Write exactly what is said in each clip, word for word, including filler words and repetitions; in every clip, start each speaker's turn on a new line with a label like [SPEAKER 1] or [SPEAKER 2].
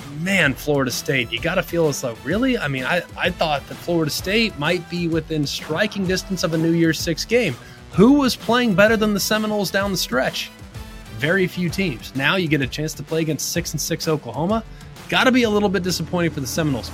[SPEAKER 1] man, Florida State, you got to feel as though, really? I mean, I, I thought that Florida State might be within striking distance of a New Year's Six game. Who was playing better than the Seminoles down the stretch? Very few teams. Now you get a chance to play against six and six Oklahoma. Got to be a little bit disappointing for the Seminoles.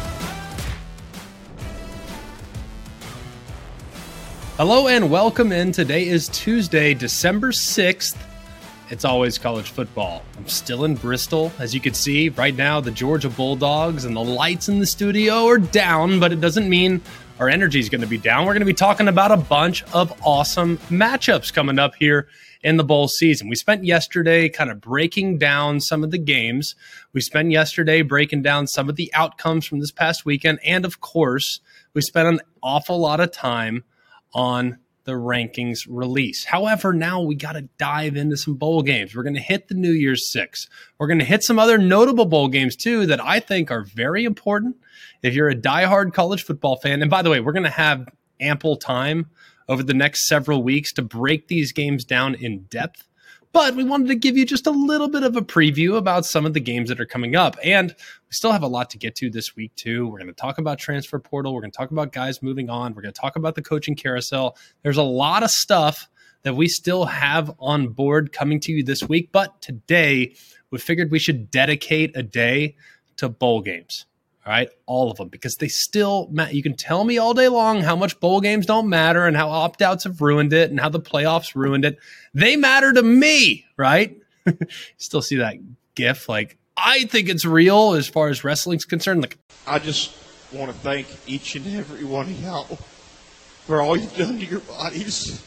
[SPEAKER 1] Hello and welcome in. Today is Tuesday, December sixth. It's always college football. I'm still in Bristol. As you can see, right now the Georgia Bulldogs and the lights in the studio are down, but it doesn't mean our energy is going to be down. We're going to be talking about a bunch of awesome matchups coming up here in the bowl season. We spent yesterday kind of breaking down some of the games. We spent yesterday breaking down some of the outcomes from this past weekend. And of course, we spent an awful lot of time on the rankings release. However, now we got to dive into some bowl games. We're going to hit the New Year's Six. We're going to hit some other notable bowl games too that I think are very important if you're a diehard college football fan. And by the way, we're going to have ample time over the next several weeks to break these games down in depth. But we wanted to give you just a little bit of a preview about some of the games that are coming up. And we still have a lot to get to this week, too. We're going to talk about transfer portal. We're going to talk about guys moving on. We're going to talk about the coaching carousel. There's a lot of stuff that we still have on board coming to you this week. But today, we figured we should dedicate a day to bowl games. All right, all of them, because they still matter. You can tell me all day long how much bowl games don't matter and how opt-outs have ruined it and how the playoffs ruined it. They matter to me, right? Still see that gif. Like, I think it's real as far as wrestling's concerned. Like,
[SPEAKER 2] I just want to thank each and every one of y'all for all you've done to your bodies.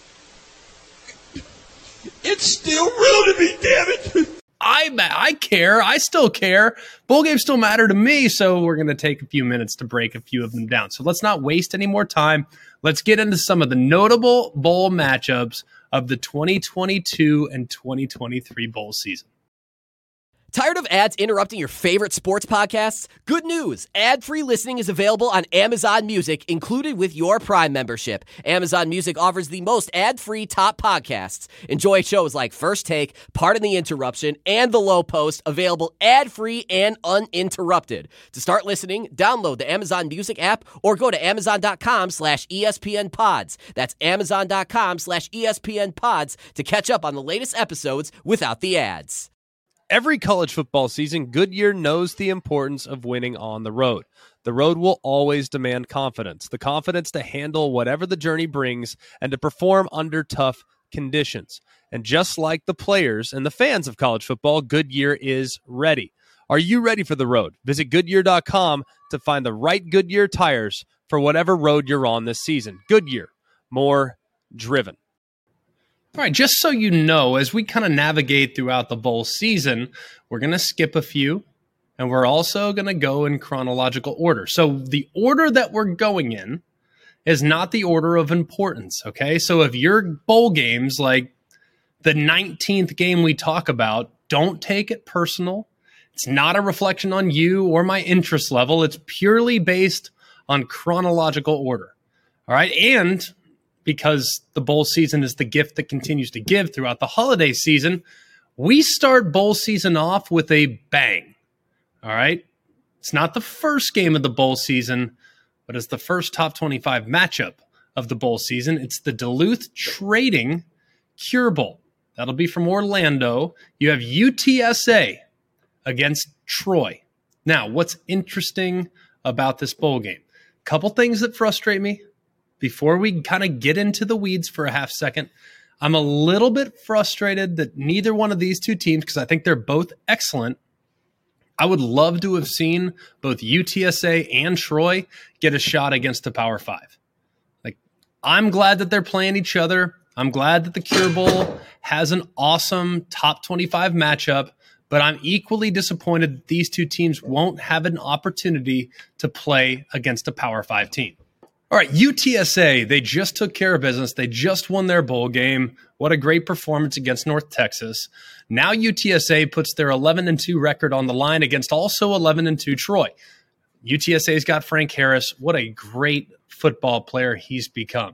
[SPEAKER 2] It's still real to me, damn it.
[SPEAKER 1] I I care. I still care. Bowl games still matter to me, so we're going to take a few minutes to break a few of them down. So let's not waste any more time. Let's get into some of the notable bowl matchups of the twenty twenty-two and twenty twenty-three bowl season.
[SPEAKER 3] Tired of ads interrupting your favorite sports podcasts? Good news! Ad-free listening is available on Amazon Music, included with your Prime membership. Amazon Music offers the most ad-free top podcasts. Enjoy shows like First Take, Pardon the Interruption, and The Low Post, available ad-free and uninterrupted. To start listening, download the Amazon Music app or go to amazon.com slash ESPN pods. That's amazon.com slash ESPN pods to catch up on the latest episodes without the ads.
[SPEAKER 4] Every college football season, Goodyear knows the importance of winning on the road. The road will always demand confidence, the confidence to handle whatever the journey brings and to perform under tough conditions. And just like the players and the fans of college football, Goodyear is ready. Are you ready for the road? Visit Goodyear dot com to find the right Goodyear tires for whatever road you're on this season. Goodyear, more driven.
[SPEAKER 1] All right, just so you know, as we kind of navigate throughout the bowl season, we're going to skip a few, and we're also going to go in chronological order. So the order that we're going in is not the order of importance, okay? So if your bowl games, like the nineteenth game we talk about, don't take it personal. It's not a reflection on you or my interest level. It's purely based on chronological order, all right? And because the bowl season is the gift that continues to give throughout the holiday season, we start bowl season off with a bang, all right? It's not the first game of the bowl season, but it's the first top twenty-five matchup of the bowl season. It's the Duluth Trading Cure Bowl. That'll be from Orlando. You have U T S A against Troy. Now, what's interesting about this bowl game? A couple things that frustrate me. Before we kind of get into the weeds for a half second, I'm a little bit frustrated that neither one of these two teams, because I think they're both excellent, I would love to have seen both U T S A and Troy get a shot against the Power Five. Like, I'm glad that they're playing each other. I'm glad that the Cure Bowl has an awesome top twenty-five matchup, but I'm equally disappointed that these two teams won't have an opportunity to play against a Power Five team. All right, U T S A, they just took care of business. They just won their bowl game. What a great performance against North Texas. Now U T S A puts their eleven and two record on the line against also eleven and two Troy. U T S A's got Frank Harris. What a great football player he's become.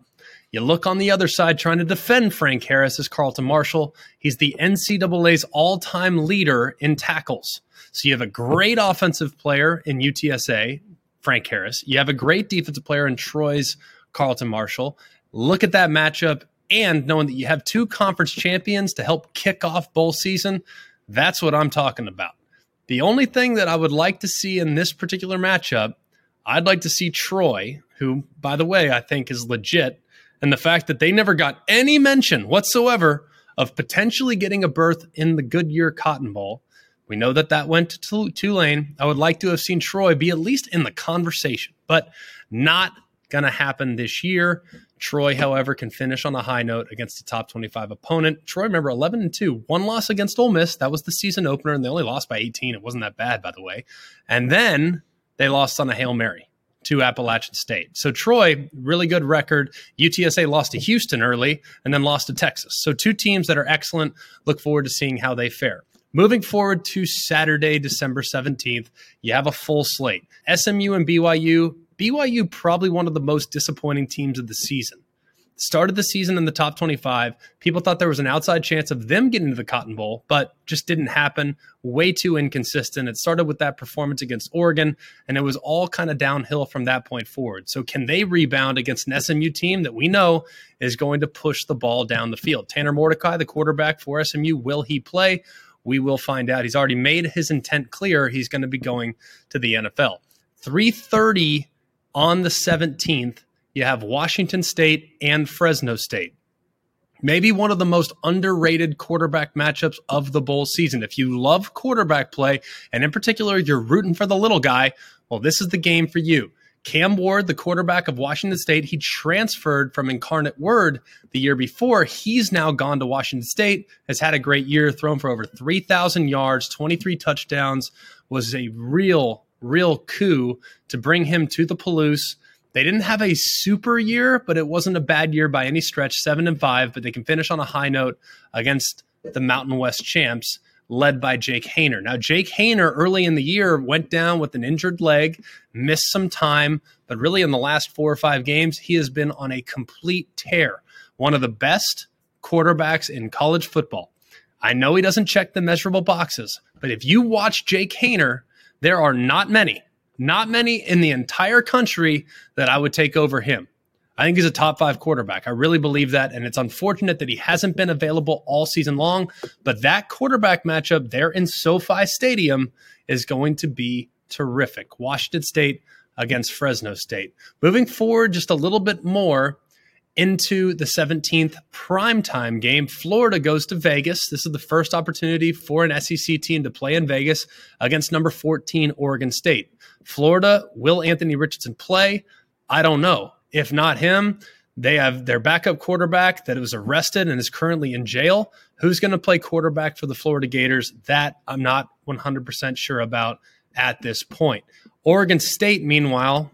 [SPEAKER 1] You look on the other side trying to defend Frank Harris is Carlton Martial. He's the N C double A's all-time leader in tackles. So you have a great offensive player in U T S A, Frank Harris. You have a great defensive player in Troy's Carlton Martial. Look at that matchup, and knowing that you have two conference champions to help kick off bowl season, that's what I'm talking about. The only thing that I would like to see in this particular matchup, I'd like to see Troy, who, by the way, I think is legit, and the fact that they never got any mention whatsoever of potentially getting a berth in the Goodyear Cotton Bowl. We know that that went to Tulane. I would like to have seen Troy be at least in the conversation, but not going to happen this year. Troy, however, can finish on a high note against a top twenty-five opponent. Troy, remember, eleven and two, one loss against Ole Miss. That was the season opener, and they only lost by eighteen. It wasn't that bad, by the way. And then they lost on a Hail Mary to Appalachian State. So Troy, really good record. U T S A lost to Houston early and then lost to Texas. So two teams that are excellent. Look forward to seeing how they fare. Moving forward to Saturday, December seventeenth, you have a full slate. S M U and B Y U. B Y U probably one of the most disappointing teams of the season. Started the season in the top twenty-five. People thought there was an outside chance of them getting to the Cotton Bowl, but just didn't happen. Way too inconsistent. It started with that performance against Oregon, and it was all kind of downhill from that point forward. So can they rebound against an S M U team that we know is going to push the ball down the field? Tanner Mordecai, the quarterback for S M U, will he play? We will find out. He's already made his intent clear. He's going to be going to the N F L. three thirty on the seventeenth. You have Washington State and Fresno State. Maybe one of the most underrated quarterback matchups of the bowl season. If you love quarterback play, and in particular, you're rooting for the little guy, well, this is the game for you. Cam Ward, the quarterback of Washington State, he transferred from Incarnate Word the year before. He's now gone to Washington State, has had a great year, thrown for over three thousand yards, twenty-three touchdowns, was a real, real coup to bring him to the Palouse. They didn't have a super year, but it wasn't a bad year by any stretch, seven and five, but they can finish on a high note against the Mountain West champs, led by Jake Haener. Now, Jake Haener early in the year went down with an injured leg, missed some time, but really in the last four or five games, he has been on a complete tear. One of the best quarterbacks in college football. I know he doesn't check the measurable boxes, but if you watch Jake Haener, there are not many, not many in the entire country that I would take over him. I think he's a top five quarterback. I really believe that, and it's unfortunate that he hasn't been available all season long, but that quarterback matchup there in SoFi Stadium is going to be terrific. Washington State against Fresno State. Moving forward just a little bit more into the seventeenth primetime game, Florida goes to Vegas. This is the first opportunity for an S E C team to play in Vegas against number fourteen Oregon State. Florida, will Anthony Richardson play? I don't know. If not him, they have their backup quarterback that was arrested and is currently in jail. Who's going to play quarterback for the Florida Gators? That I'm not one hundred percent sure about at this point. Oregon State, meanwhile,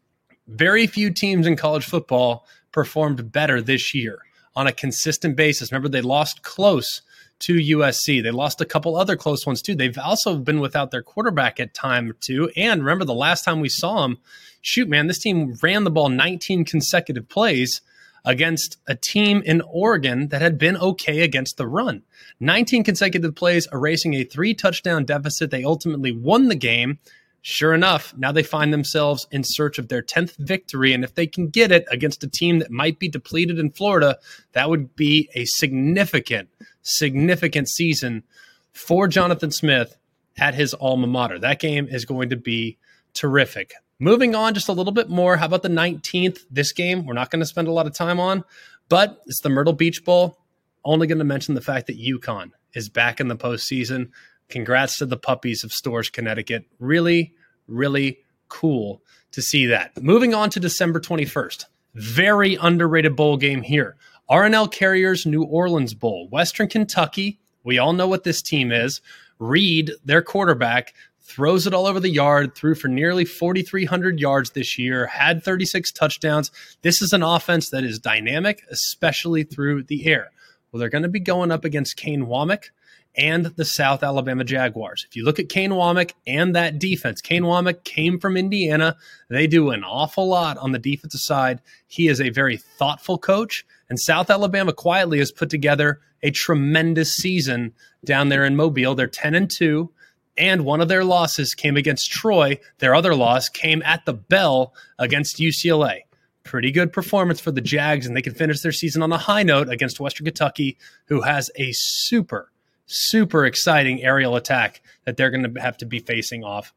[SPEAKER 1] very few teams in college football performed better this year on a consistent basis. Remember, they lost close to U S C. They lost a couple other close ones too. They've also been without their quarterback at time too. And remember, the last time we saw them, shoot, man, this team ran the ball nineteen consecutive plays against a team in Oregon that had been okay against the run. nineteen consecutive plays, erasing a three-touchdown deficit. They ultimately won the game. Sure enough, now they find themselves in search of their tenth victory, and if they can get it against a team that might be depleted in Florida, that would be a significant, significant season for Jonathan Smith at his alma mater. That game is going to be terrific. Moving on just a little bit more, how about the nineteenth? This game we're not going to spend a lot of time on, but it's the Myrtle Beach Bowl. Only going to mention the fact that UConn is back in the postseason. Congrats to the puppies of Storrs, Connecticut. Really, really cool to see that. Moving on to December twenty-first. Very underrated bowl game here. R N L Carriers New Orleans Bowl. Western Kentucky. We all know what this team is. Reed, their quarterback, throws it all over the yard, threw for nearly forty-three hundred yards this year, had thirty-six touchdowns. This is an offense that is dynamic, especially through the air. Well, they're going to be going up against Kane Womack and the South Alabama Jaguars. If you look at Kane Wommack and that defense, Kane Wommack came from Indiana. They do an awful lot on the defensive side. He is a very thoughtful coach, and South Alabama quietly has put together a tremendous season down there in Mobile. They're ten and two, and one of their losses came against Troy. Their other loss came at the bell against U C L A. Pretty good performance for the Jags, and they can finish their season on a high note against Western Kentucky, who has a super super exciting aerial attack that they're going to have to be facing off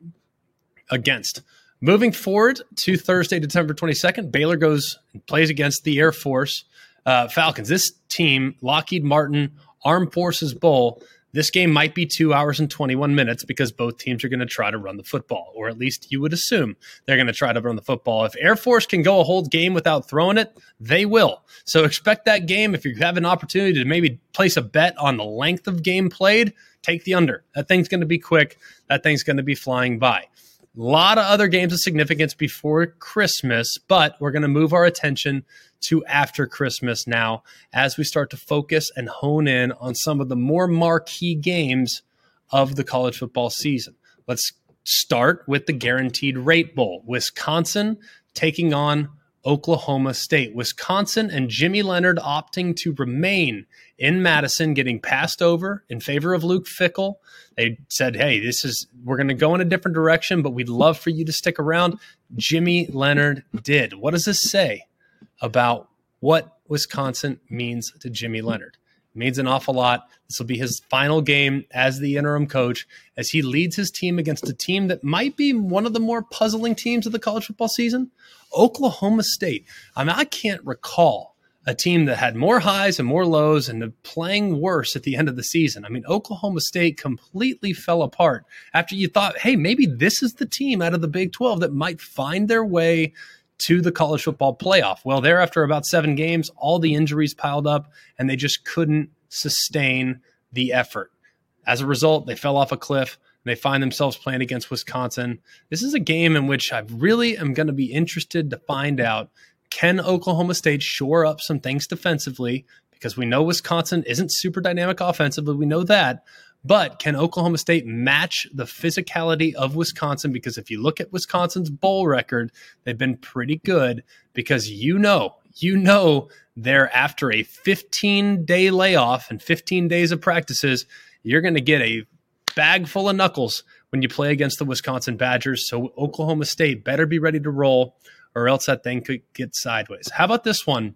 [SPEAKER 1] against. Moving forward to Thursday, December twenty-second, Baylor goes and plays against the Air Force uh, Falcons. This team, Lockheed Martin Armed Forces Bowl, this game might be two hours and twenty-one minutes because both teams are going to try to run the football, or at least you would assume they're going to try to run the football. If Air Force can go a whole game without throwing it, they will. So expect that game. If you have an opportunity to maybe place a bet on the length of game played, take the under. That thing's going to be quick. That thing's going to be flying by. A lot of other games of significance before Christmas, but we're going to move our attention to after Christmas now as we start to focus and hone in on some of the more marquee games of the college football season. Let's start with the Guaranteed Rate Bowl. Wisconsin taking on Oklahoma State. Wisconsin and Jimmy Leonard opting to remain in Madison, getting passed over in favor of Luke Fickell. They said, hey, this is we're going to go in a different direction, but we'd love for you to stick around. Jimmy Leonard did. What does this say about what Wisconsin means to Jimmy Leonard? It means an awful lot. This will be his final game as the interim coach as he leads his team against a team that might be one of the more puzzling teams of the college football season, Oklahoma State. I mean, I can't recall a team that had more highs and more lows and playing worse at the end of the season. I mean, Oklahoma State completely fell apart after you thought, hey, maybe this is the team out of the Big twelve that might find their way to the college football playoff. Well, there after about seven games, all the injuries piled up and they just couldn't sustain the effort. As a result, they fell off a cliff and they find themselves playing against Wisconsin. This is a game in which I really am going to be interested to find out, can Oklahoma State shore up some things defensively? Because we know Wisconsin isn't super dynamic offensively. We know that. But can Oklahoma State match the physicality of Wisconsin? Because if you look at Wisconsin's bowl record, they've been pretty good because you know, you know they're after a fifteen-day layoff and fifteen days of practices, you're going to get a bag full of knuckles when you play against the Wisconsin Badgers. So Oklahoma State better be ready to roll or else that thing could get sideways. How about this one?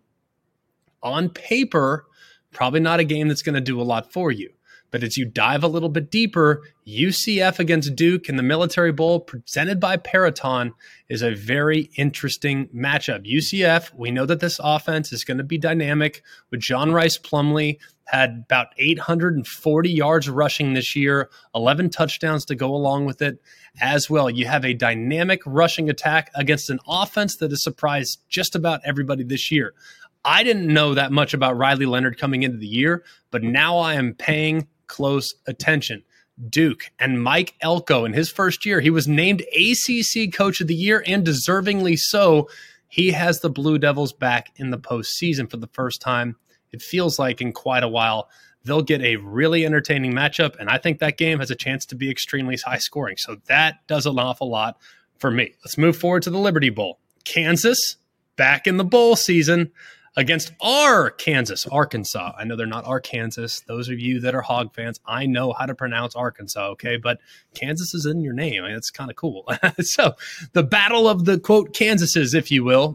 [SPEAKER 1] On paper, probably not a game that's going to do a lot for you. But as you dive a little bit deeper, U C F against Duke in the Military Bowl presented by Peraton is a very interesting matchup. U C F, we know that this offense is going to be dynamic with John Rice Plumlee, had about eight hundred forty yards rushing this year, eleven touchdowns to go along with it as well. You have a dynamic rushing attack against an offense that has surprised just about everybody this year. I didn't know that much about Riley Leonard coming into the year, but now I am paying close attention. Duke and Mike Elko in his first year, he was named A C C Coach of the Year and deservingly so. He has the Blue Devils back in the postseason for the first time, it feels like, in quite a while. They'll get a really entertaining matchup, and I think that game has a chance to be extremely high scoring. So that does an awful lot for me. Let's move forward to the Liberty Bowl. Kansas back in the bowl season against our Kansas, Arkansas. I know they're not Arkansas. Those of you that are Hog fans, I know how to pronounce Arkansas, okay? But Kansas is in your name. I mean, it's kind of cool. So the battle of the, quote, Kansases, if you will.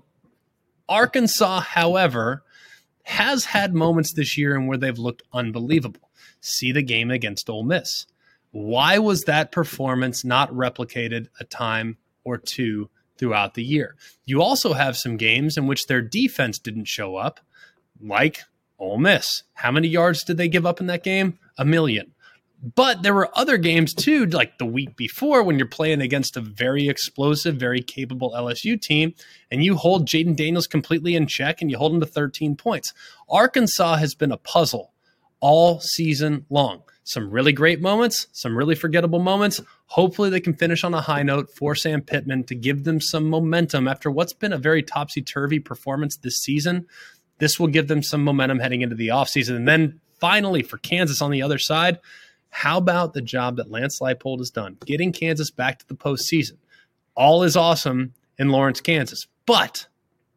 [SPEAKER 1] Arkansas, however, has had moments this year in where they've looked unbelievable. See the game against Ole Miss. Why was that performance not replicated a time or two throughout the year? You also have some games in which their defense didn't show up, like Ole Miss. How many yards did they give up in that game? A million. But there were other games too, like the week before when you're playing against a very explosive, very capable L S U team, and you hold Jaden Daniels completely in check and you hold him to thirteen points. Arkansas has been a puzzle all season long. Some really great moments, some really forgettable moments. Hopefully they can finish on a high note for Sam Pittman to give them some momentum after what's been a very topsy-turvy performance this season. This will give them some momentum heading into the offseason. And then finally for Kansas on the other side, How about the job that Lance Leipold has done, getting Kansas back to the postseason? All is awesome in Lawrence, Kansas, but,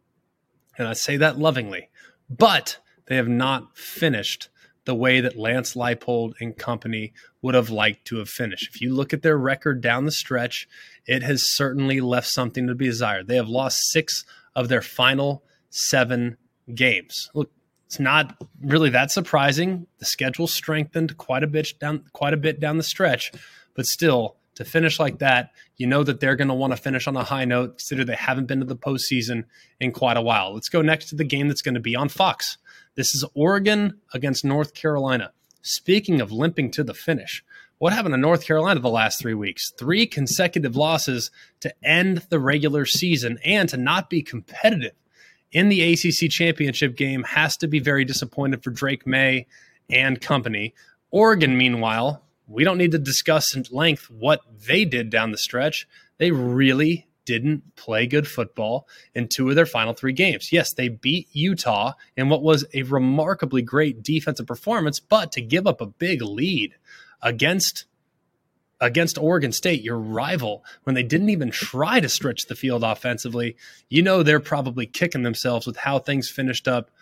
[SPEAKER 1] and I say that lovingly, but they have not finished the way that Lance Leipold and company would have liked to have finished. If you look at their record down the stretch, it has certainly left something to be desired. They have lost six of their final seven games. Look, it's not really that surprising. The schedule strengthened quite a bit down, quite a bit down the stretch, but still, to finish like that, you know that they're going to want to finish on a high note, consider they haven't been to the postseason in quite a while. Let's go next to the game that's going to be on Fox. This is Oregon against North Carolina. Speaking of limping to the finish, what happened to North Carolina the last three weeks? Three consecutive losses to end the regular season and to not be competitive in the A C C championship game has to be very disappointed for Drake May and company. Oregon, meanwhile, we don't need to discuss at length what they did down the stretch. They really didn't play good football in two of their final three games. Yes, they beat Utah in what was a remarkably great defensive performance, but to give up a big lead against against Oregon State, your rival, when they didn't even try to stretch the field offensively, you know they're probably kicking themselves with how things finished up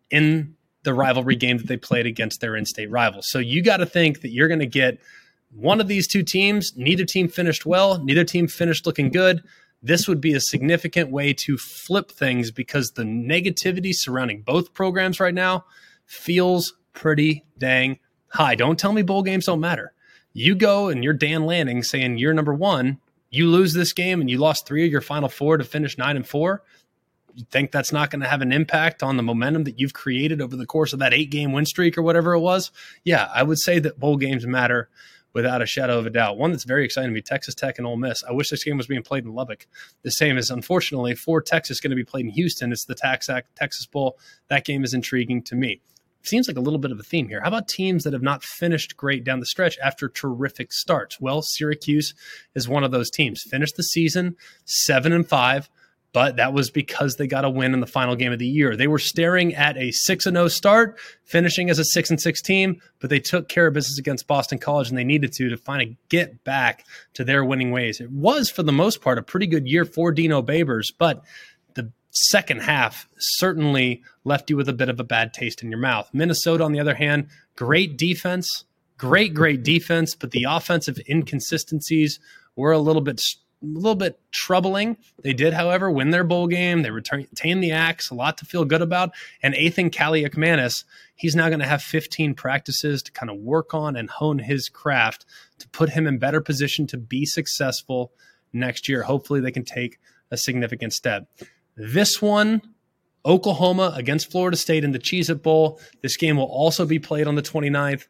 [SPEAKER 1] in the rivalry game that they played against their in-state rivals. So you got to think that you're going to get one of these two teams. Neither team finished well. Neither team finished looking good. This would be a significant way to flip things because the negativity surrounding both programs right now feels pretty dang high. Don't tell me bowl games don't matter. You go and you're Dan Lanning saying you're number one, you lose this game and you lost three of your final four to finish nine and four. You think that's not going to have an impact on the momentum that you've created over the course of that eight game win streak or whatever it was? Yeah, I would say that bowl games matter without a shadow of a doubt. One that's very exciting to me, Texas Tech and Ole Miss. I wish this game was being played in Lubbock. The same as, unfortunately, for Texas going to be played in Houston. It's the TaxAct Texas Bowl. That game is intriguing to me. Seems like a little bit of a theme here. How about teams that have not finished great down the stretch after terrific starts? Well, Syracuse is one of those teams. Finished the season seven and five, but that was because they got a win in the final game of the year. They were staring at a six and oh start, finishing as a six and six team, but they took care of business against Boston College, and they needed to to finally get back to their winning ways. It was, for the most part, a pretty good year for Dino Babers, but the second half certainly left you with a bit of a bad taste in your mouth. Minnesota, on the other hand, great defense, great, great defense, but the offensive inconsistencies were a little bit a little bit troubling. They did, however, win their bowl game. They retained the axe, a lot to feel good about. And Ethan Kaliakmanis, he's now going to have fifteen practices to kind of work on and hone his craft to put him in better position to be successful next year. Hopefully they can take a significant step. This one, Oklahoma against Florida State in the Cheez-It Bowl. This game will also be played on the twenty-ninth.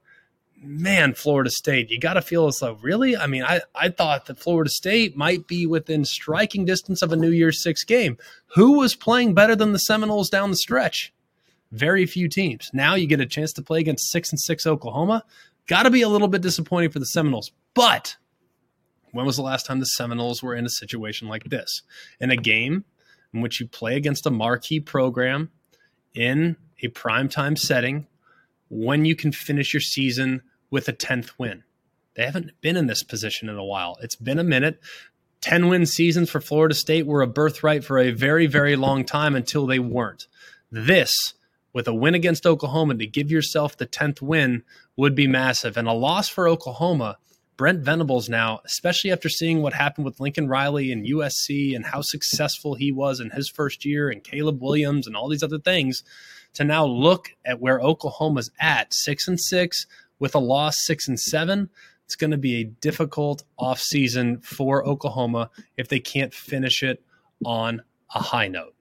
[SPEAKER 1] Man, Florida State, you got to feel as though, really? I mean, I, I thought that Florida State might be within striking distance of a New Year's Six game. Who was playing better than the Seminoles down the stretch? Very few teams. Now you get a chance to play against six and six Oklahoma. Got to be a little bit disappointing for the Seminoles. But when was the last time the Seminoles were in a situation like this? In a game in which you play against a marquee program in a primetime setting when you can finish your season with a tenth win. They haven't been in this position in a while. It's been a minute. ten-win seasons for Florida State were a birthright for a very, very long time until they weren't. This, with a win against Oklahoma to give yourself the tenth win, would be massive. And a loss for Oklahoma, Brent Venables now, especially after seeing what happened with Lincoln Riley and U S C and how successful he was in his first year and Caleb Williams and all these other things, to now look at where Oklahoma's at, six and six with a loss, six and seven. It's going to be a difficult offseason for Oklahoma if they can't finish it on a high note.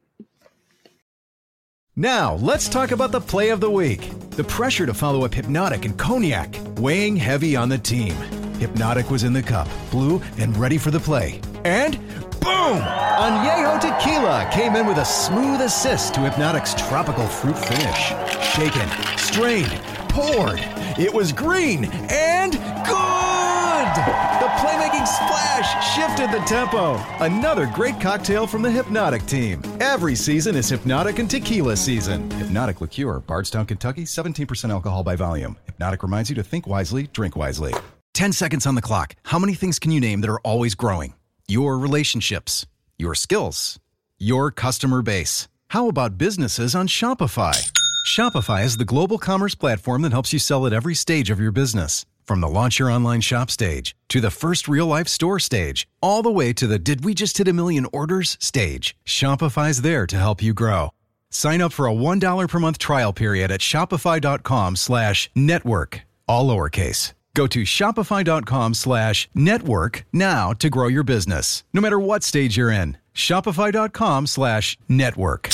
[SPEAKER 5] Now, let's talk about the play of the week. The pressure to follow up Hypnotic and Cognac, weighing heavy on the team. Hypnotic was in the cup, blue, and ready for the play. And boom! Añejo Tequila came in with a smooth assist to Hypnotic's tropical fruit finish. Shaken, strained, poured. It was green and good! The playmaking splash shifted the tempo. Another great cocktail from the Hypnotic team. Every season is Hypnotic and Tequila season. Hypnotic Liqueur, Bardstown, Kentucky, seventeen percent alcohol by volume. Hypnotic reminds you to think wisely, drink wisely. ten seconds on the clock. How many things can you name that are always growing? Your relationships, your skills, your customer base. How about businesses on Shopify? Shopify is the global commerce platform that helps you sell at every stage of your business. From the launch your online shop stage, to the first real-life store stage, all the way to the did we just hit a million orders stage, Shopify's there to help you grow. Sign up for a one dollar per month trial period at shopify.com slash network, all lowercase. Go to shopify.com slash network now to grow your business, no matter what stage you're in. Shopify.com slash network.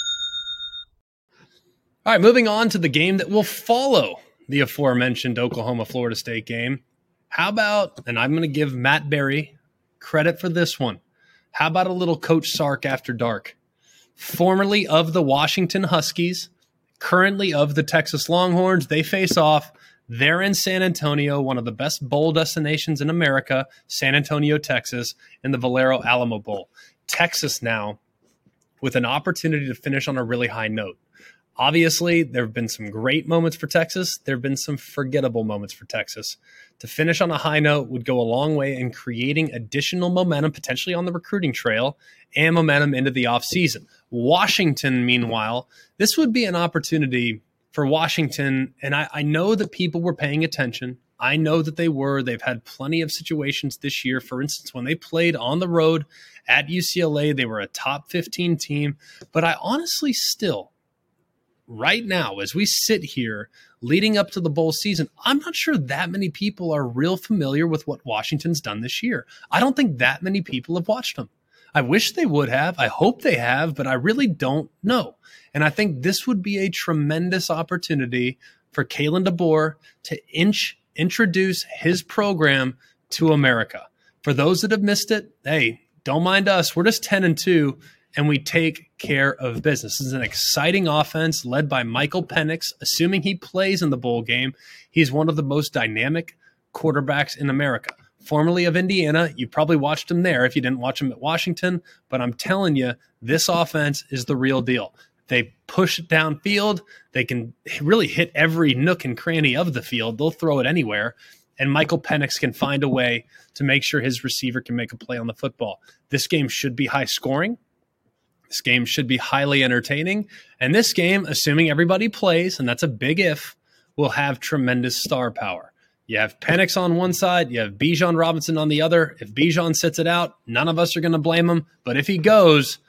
[SPEAKER 1] All right, moving on to the game that will follow the aforementioned Oklahoma-Florida State game. How about, and I'm going to give Matt Berry credit for this one, how about a little Coach Sark after dark? Formerly of the Washington Huskies, currently of the Texas Longhorns, they face off. They're in San Antonio, one of the best bowl destinations in America, San Antonio, Texas, in the Valero Alamo Bowl. Texas now with an opportunity to finish on a really high note. Obviously, there have been some great moments for Texas. There have been some forgettable moments for Texas. To finish on a high note would go a long way in creating additional momentum, potentially on the recruiting trail, and momentum into the offseason. Washington, meanwhile, this would be an opportunity for Washington, and I, I know that people were paying attention. I know that they were. They've had plenty of situations this year. For instance, when they played on the road at U C L A, they were a top fifteen team. But I honestly still, right now, as we sit here leading up to the bowl season, I'm not sure that many people are real familiar with what Washington's done this year. I don't think that many people have watched them. I wish they would have. I hope they have, but I really don't know. And I think this would be a tremendous opportunity for Kalen DeBoer to inch, introduce his program to America. For those that have missed it, hey, don't mind us. We're just ten and two. And we take care of business. This is an exciting offense led by Michael Penix. Assuming he plays in the bowl game, he's one of the most dynamic quarterbacks in America. Formerly of Indiana, you probably watched him there if you didn't watch him at Washington. But I'm telling you, this offense is the real deal. They push it downfield. They can really hit every nook and cranny of the field. They'll throw it anywhere. And Michael Penix can find a way to make sure his receiver can make a play on the football. This game should be high scoring. This game should be highly entertaining. And this game, assuming everybody plays, and that's a big if, will have tremendous star power. You have Penix on one side. You have Bijan Robinson on the other. If Bijan sits it out, none of us are going to blame him. But if he goes,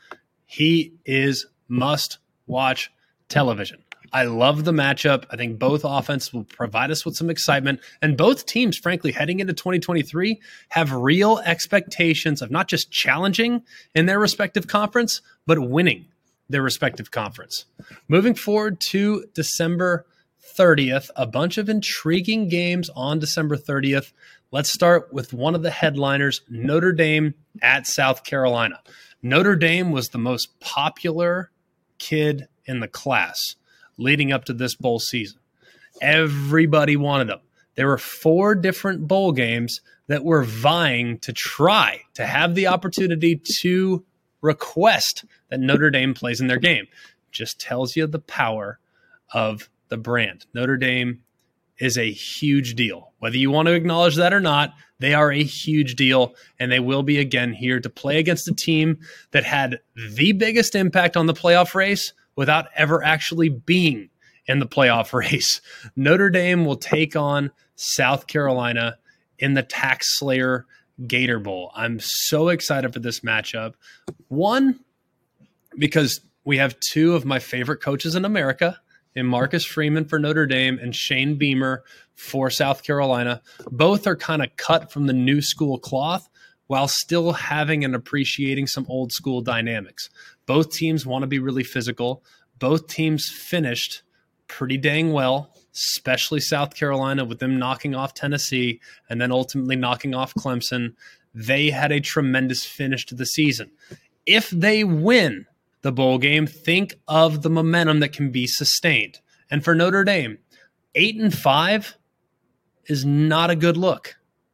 [SPEAKER 1] he is must-watch television. I love the matchup. I think both offenses will provide us with some excitement. And both teams, frankly, heading into twenty twenty-three, have real expectations of not just challenging in their respective conference, but winning their respective conference. Moving forward to December thirtieth, a bunch of intriguing games on December thirtieth. Let's start with one of the headliners, Notre Dame at South Carolina. Notre Dame was the most popular kid in the class leading up to this bowl season. Everybody wanted them. There were four different bowl games that were vying to try to have the opportunity to request that Notre Dame plays in their game. Just tells you the power of the brand. Notre Dame is a huge deal. Whether you want to acknowledge that or not, they are a huge deal, and they will be again here to play against a team that had the biggest impact on the playoff race without ever actually being in the playoff race. Notre Dame will take on South Carolina in the Tax Slayer Gator Bowl. I'm so excited for this matchup. One, because we have two of my favorite coaches in America, in Marcus Freeman for Notre Dame and Shane Beamer for South Carolina. Both are kind of cut from the new school cloth while still having and appreciating some old school dynamics. Both teams want to be really physical. Both teams finished pretty dang well, especially South Carolina with them knocking off Tennessee and then ultimately knocking off Clemson. They had a tremendous finish to the season. If they win the bowl game, think of the momentum that can be sustained. And for Notre Dame, eight and five is not a good look.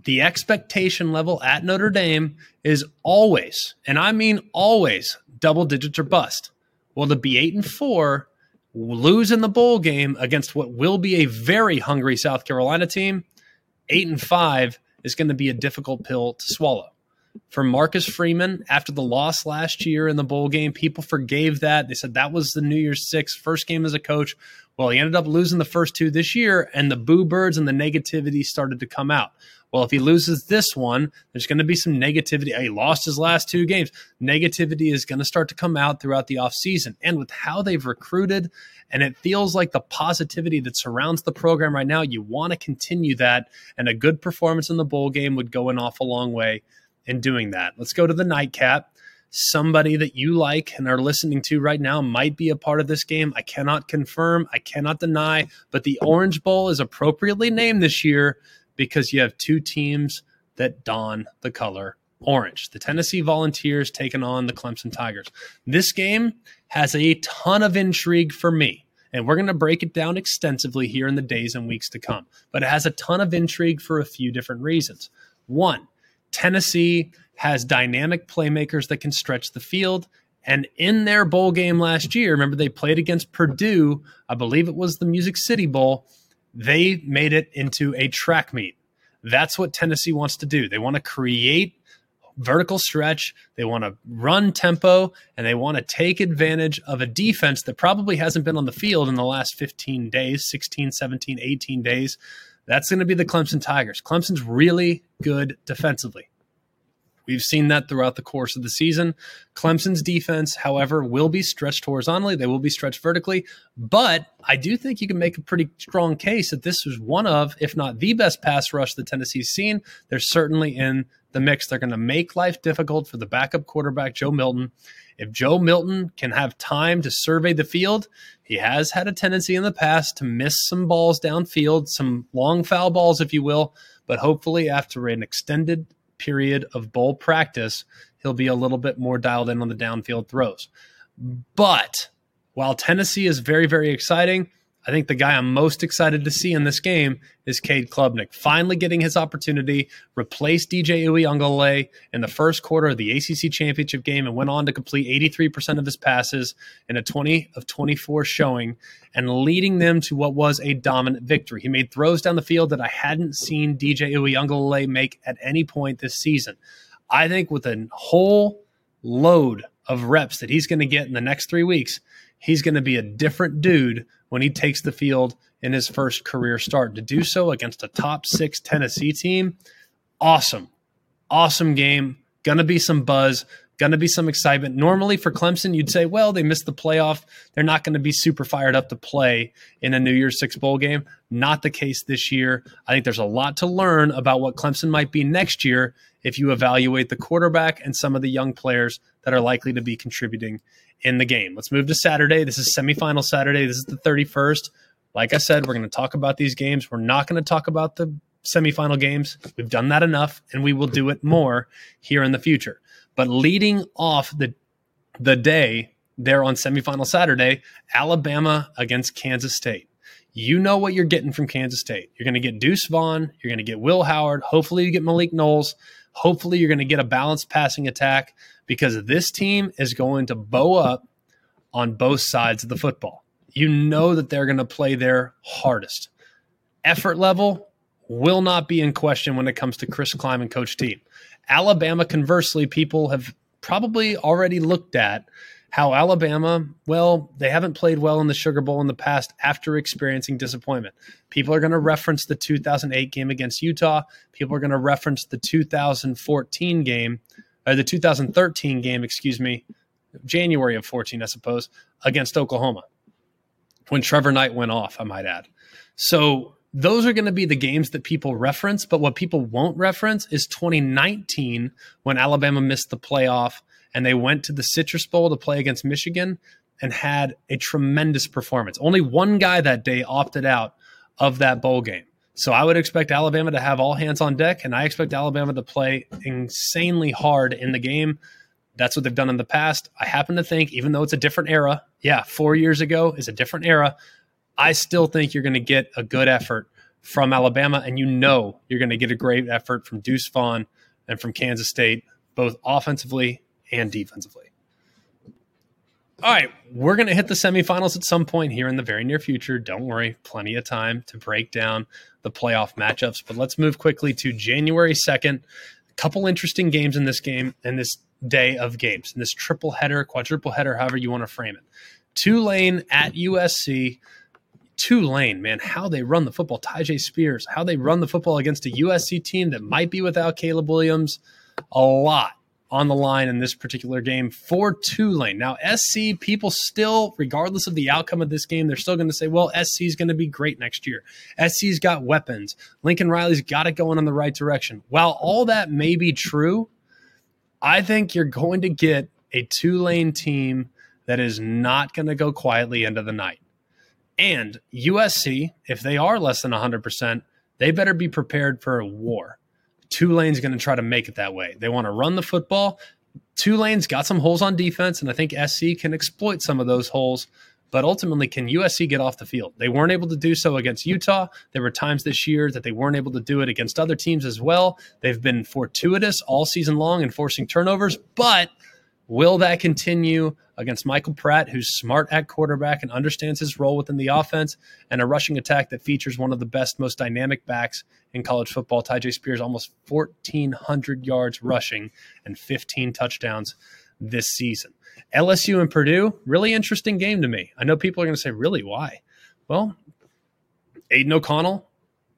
[SPEAKER 1] the expectation level at Notre Dame is always, and I mean always, double digits or bust. Well, to be eight and four, lose in the bowl game against what will be a very hungry South Carolina team, eight and five is going to be a difficult pill to swallow. For Marcus Freeman, after the loss last year in the bowl game, people forgave that. They said that was the New Year's Six first game as a coach. Well, he ended up losing the first two this year, and the boo birds and the negativity started to come out. Well, if he loses this one, there's going to be some negativity. He lost his last two games. Negativity is going to start to come out throughout the offseason. And with how they've recruited, and it feels like the positivity that surrounds the program right now, you want to continue that, and a good performance in the bowl game would go an awful long way in doing that. Let's go to the nightcap. Somebody that you like and are listening to right now might be a part of this game. I cannot confirm, I cannot deny, but the Orange Bowl is appropriately named this year because you have two teams that don the color orange. The Tennessee Volunteers taking on the Clemson Tigers. This game has a ton of intrigue for me, and we're going to break it down extensively here in the days and weeks to come. But it has a ton of intrigue for a few different reasons. One, Tennessee has dynamic playmakers that can stretch the field. And in their bowl game last year, remember they played against Purdue, I believe it was the Music City Bowl, they made it into a track meet. That's what Tennessee wants to do. They want to create vertical stretch, they want to run tempo, and they want to take advantage of a defense that probably hasn't been on the field in the last fifteen days, sixteen, seventeen, eighteen days. That's going to be the Clemson Tigers. Clemson's really good defensively. We've seen that throughout the course of the season. Clemson's defense, however, will be stretched horizontally. They will be stretched vertically. But I do think you can make a pretty strong case that this was one of, if not the best pass rush that Tennessee's seen. They're certainly in the mix. They're going to make life difficult for the backup quarterback, Joe Milton. If Joe Milton can have time to survey the field, he has had a tendency in the past to miss some balls downfield, some long foul balls, if you will. But hopefully after an extended period of bowl practice, he'll be a little bit more dialed in on the downfield throws. But while Tennessee is very, very exciting, I think the guy I'm most excited to see in this game is Cade Klubnik, finally getting his opportunity, replaced D J Uiagalelei in the first quarter of the A C C championship game and went on to complete eighty-three percent of his passes in a twenty of twenty-four showing and leading them to what was a dominant victory. He made throws down the field that I hadn't seen D J Uiagalelei make at any point this season. I think with a whole load of reps that he's going to get in the next three weeks, he's going to be a different dude when he takes the field in his first career start. To do so against a top six Tennessee team, awesome. Awesome game. Going to be some buzz. Going to be some excitement. Normally for Clemson, you'd say, well, they missed the playoff. They're not going to be super fired up to play in a New Year's Six bowl game. Not the case this year. I think there's a lot to learn about what Clemson might be next year if you evaluate the quarterback and some of the young players that are likely to be contributing in the game. Let's move to Saturday. This is semifinal Saturday. This is the thirty-first. Like I said, we're going to talk about these games. We're not going to talk about the semifinal games. We've done that enough, and we will do it more here in the future. But leading off the the day there on semifinal Saturday, Alabama against Kansas State. You know what you're getting from Kansas State. You're going to get Deuce Vaughn. You're going to get Will Howard. Hopefully you get Malik Knowles. Hopefully you're going to get a balanced passing attack because this team is going to bow up on both sides of the football. You know that they're going to play their hardest. Effort level will not be in question when it comes to Chris Klein and Coach T. Alabama, conversely, people have probably already looked at how Alabama, well, they haven't played well in the Sugar Bowl in the past after experiencing disappointment. People are going to reference the two thousand eight game against Utah. People are going to reference the two thousand fourteen game, or the two thousand thirteen game, excuse me, January of fourteen, I suppose, against Oklahoma, when Trevor Knight went off, I might add. So those are going to be the games that people reference, but what people won't reference is twenty nineteen when Alabama missed the playoff and they went to the Citrus Bowl to play against Michigan and had a tremendous performance. Only one guy that day opted out of that bowl game. So I would expect Alabama to have all hands on deck, and I expect Alabama to play insanely hard in the game. That's what they've done in the past. I happen to think, even though it's a different era, yeah, four years ago is a different era, I still think you're going to get a good effort from Alabama, and you know you're going to get a great effort from Deuce Vaughn and from Kansas State, both offensively and defensively. All right, we're going to hit the semifinals at some point here in the very near future. Don't worry, plenty of time to break down the playoff matchups. But let's move quickly to January second. A couple interesting games in this game and this day of games, in this triple header, quadruple header, however you want to frame it. Tulane at U S C. Tulane, man, how they run the football. Tyjae Spears, how they run the football against a U S C team that might be without Caleb Williams. A lot on the line in this particular game for Tulane. Now, S C, people still, regardless of the outcome of this game, they're still going to say, well, S C is going to be great next year. S C's got weapons. Lincoln Riley's got it going in the right direction. While all that may be true, I think you're going to get a Tulane team that is not going to go quietly into the night. And U S C, if they are less than one hundred percent, they better be prepared for a war. Tulane's going to try to make it that way. They want to run the football. Tulane's got some holes on defense, and I think S C can exploit some of those holes. But ultimately, can U S C get off the field? They weren't able to do so against Utah. There were times this year that they weren't able to do it against other teams as well. They've been fortuitous all season long in forcing turnovers, but will that continue against Michael Pratt, who's smart at quarterback and understands his role within the offense, and a rushing attack that features one of the best, most dynamic backs in college football? Tyjae Spears, almost fourteen hundred yards rushing and fifteen touchdowns this season. L S U and Purdue, really interesting game to me. I know people are going to say, really, why? Well, Aiden O'Connell,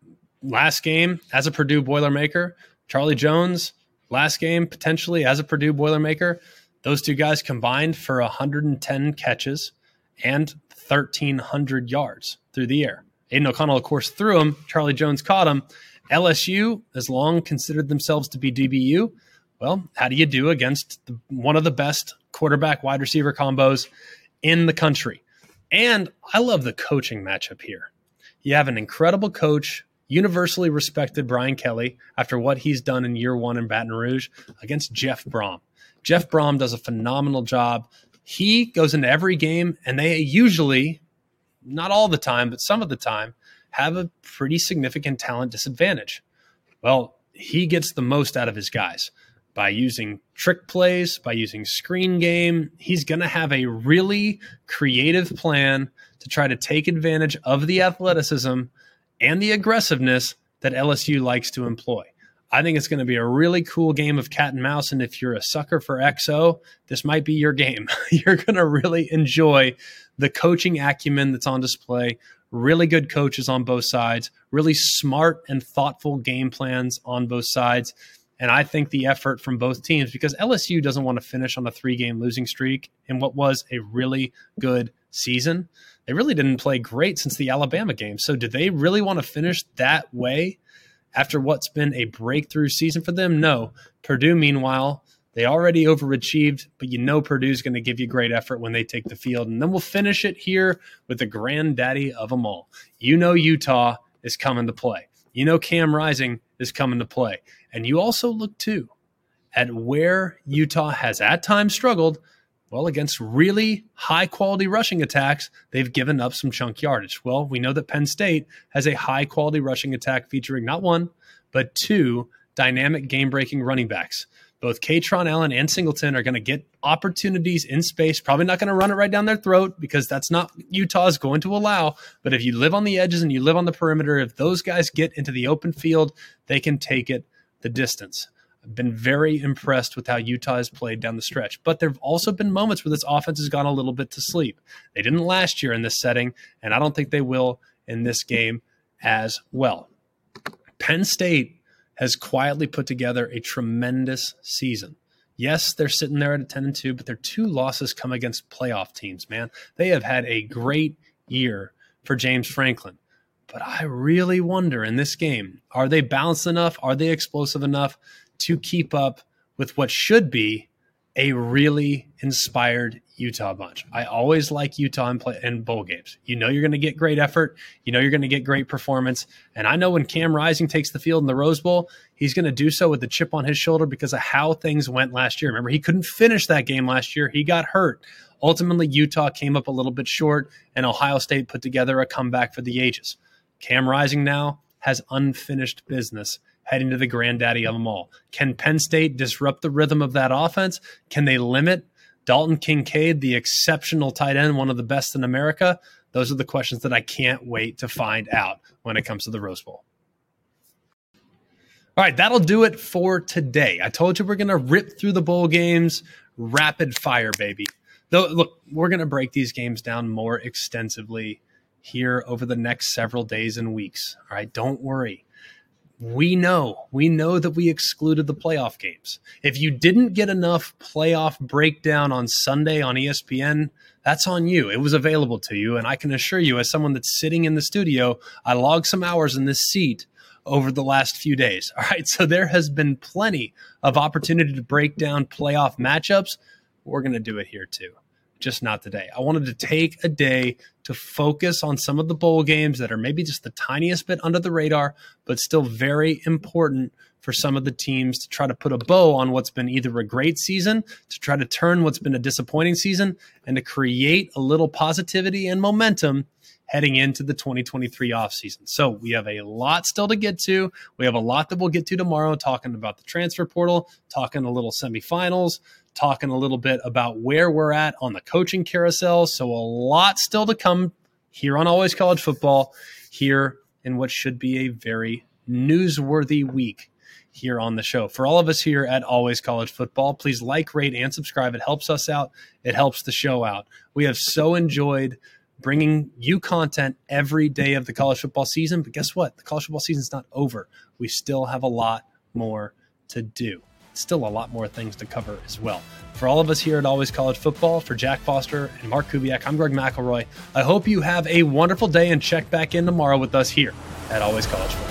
[SPEAKER 1] last game as a Purdue Boilermaker. Charlie Jones, last game potentially as a Purdue Boilermaker. Those two guys combined for one hundred ten catches and thirteen hundred yards through the air. Aiden O'Connell, of course, threw him. Charlie Jones caught him. L S U has long considered themselves to be D B U. Well, how do you do against the, one of the best quarterback wide receiver combos in the country? And I love the coaching matchup here. You have an incredible coach, universally respected Brian Kelly, after what he's done in year one in Baton Rouge, against Jeff Brom. Jeff Brom does a phenomenal job. He goes into every game, and they usually, not all the time, but some of the time, have a pretty significant talent disadvantage. Well, he gets the most out of his guys by using trick plays, by using screen game. He's going to have a really creative plan to try to take advantage of the athleticism and the aggressiveness that L S U likes to employ. I think it's going to be a really cool game of cat and mouse, and if you're a sucker for X O, this might be your game. You're going to really enjoy the coaching acumen that's on display, really good coaches on both sides, really smart and thoughtful game plans on both sides, and I think the effort from both teams, because L S U doesn't want to finish on a three-game losing streak in what was a really good season. They really didn't play great since the Alabama game, so do they really want to finish that way after what's been a breakthrough season for them? No. Purdue, meanwhile, they already overachieved, but you know Purdue's going to give you great effort when they take the field. And then we'll finish it here with the granddaddy of them all. You know Utah is coming to play. You know Cam Rising is coming to play. And you also look, too, at where Utah has at times struggled. Well, against really high-quality rushing attacks, they've given up some chunk yardage. Well, we know that Penn State has a high-quality rushing attack featuring not one, but two dynamic game-breaking running backs. Both Katron Allen and Singleton are going to get opportunities in space, probably not going to run it right down their throat because that's not Utah's going to allow. But if you live on the edges and you live on the perimeter, if those guys get into the open field, they can take it the distance. I've been very impressed with how Utah has played down the stretch. But there have also been moments where this offense has gone a little bit to sleep. They didn't last year in this setting, and I don't think they will in this game as well. Penn State has quietly put together a tremendous season. Yes, they're sitting there at a ten and two, but their two losses come against playoff teams, man. They have had a great year for James Franklin. But I really wonder in this game, are they balanced enough? Are they explosive enough to keep up with what should be a really inspired Utah bunch? I always like Utah in, play, in bowl games. You know you're going to get great effort. You know you're going to get great performance. And I know when Cam Rising takes the field in the Rose Bowl, he's going to do so with the chip on his shoulder because of how things went last year. Remember, he couldn't finish that game last year. He got hurt. Ultimately, Utah came up a little bit short, and Ohio State put together a comeback for the ages. Cam Rising now has unfinished business heading to the granddaddy of them all. Can Penn State disrupt the rhythm of that offense? Can they limit Dalton Kincaid, the exceptional tight end, one of the best in America? Those are the questions that I can't wait to find out when it comes to the Rose Bowl. All right, that'll do it for today. I told you we're going to rip through the bowl games rapid fire, baby. Though, look, we're going to break these games down more extensively here over the next several days and weeks. All right, don't worry. We know, we know that we excluded the playoff games. If you didn't get enough playoff breakdown on Sunday on E S P N, that's on you. It was available to you, and I can assure you, as someone that's sitting in the studio, I logged some hours in this seat over the last few days. All right, so there has been plenty of opportunity to break down playoff matchups. We're going to do it here too, just not today. I wanted to take a day to focus on some of the bowl games that are maybe just the tiniest bit under the radar, but still very important for some of the teams to try to put a bow on what's been either a great season, to try to turn what's been a disappointing season, and to create a little positivity and momentum heading into the twenty twenty-three offseason. So we have a lot still to get to. We have a lot that we'll get to tomorrow, talking about the transfer portal, talking a little semifinals, talking a little bit about where we're at on the coaching carousel. So a lot still to come here on Always College Football, here in what should be a very newsworthy week here on the show. For all of us here at Always College Football, please like, rate, and subscribe. It helps us out. It helps the show out. We have so enjoyed bringing you content every day of the college football season. But guess what? The college football season is not over. We still have a lot more to do. Still a lot more things to cover as well. For all of us here at Always College Football, for Jack Foster and Mark Kubiak, I'm Greg McElroy. I hope you have a wonderful day and check back in tomorrow with us here at Always College Football.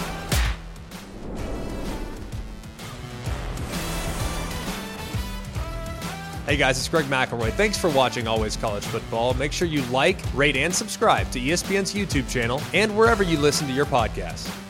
[SPEAKER 4] Hey guys, it's Greg McElroy. Thanks for watching Always College Football. Make sure you like, rate, and subscribe to E S P N's YouTube channel and wherever you listen to your podcasts.